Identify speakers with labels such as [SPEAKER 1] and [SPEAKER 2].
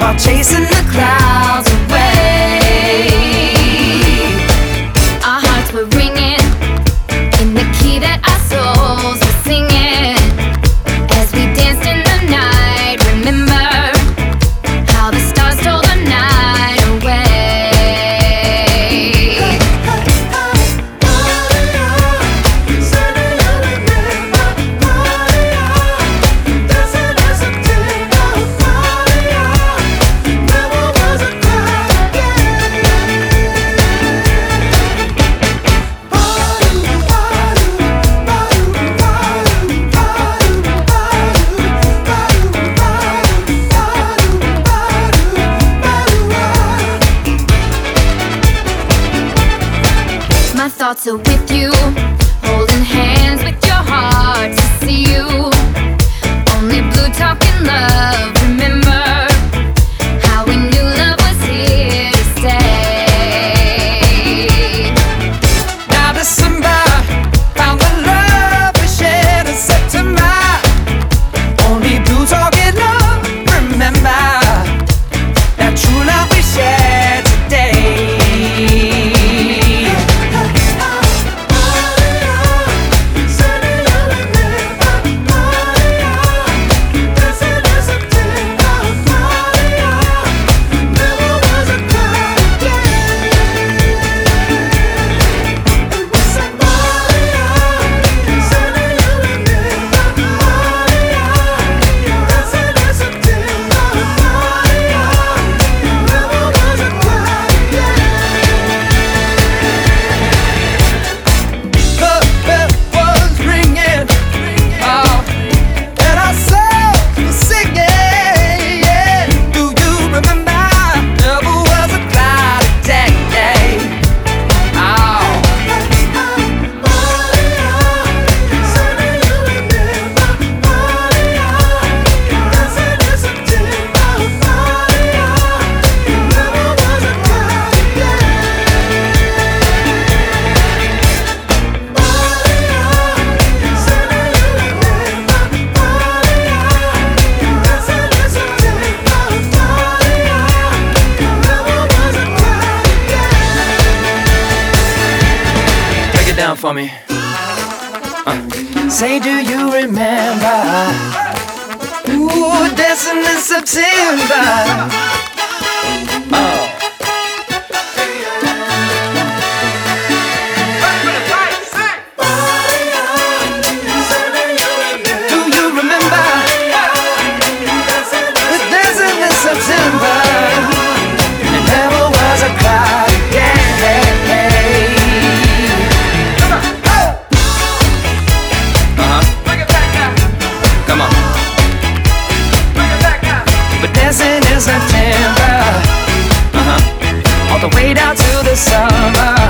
[SPEAKER 1] while chasing the clouds away.
[SPEAKER 2] Our hearts were ringing in the key that our souls were singing as we danced in the night. Remember how the stars stole the night away. My thoughts are with you, holding hands with your heart to see you. Only blue talking love. Remember how we knew love was here to stay.
[SPEAKER 1] Now December found the love we shared in September. Only blue talking love. Remember that true love we shared today. Down for me. Say, do you remember? Ooh, dancing in September. Oh. Do you remember? Dancing in September. There never was a cloud. Dancing in September, all the way down to the summer.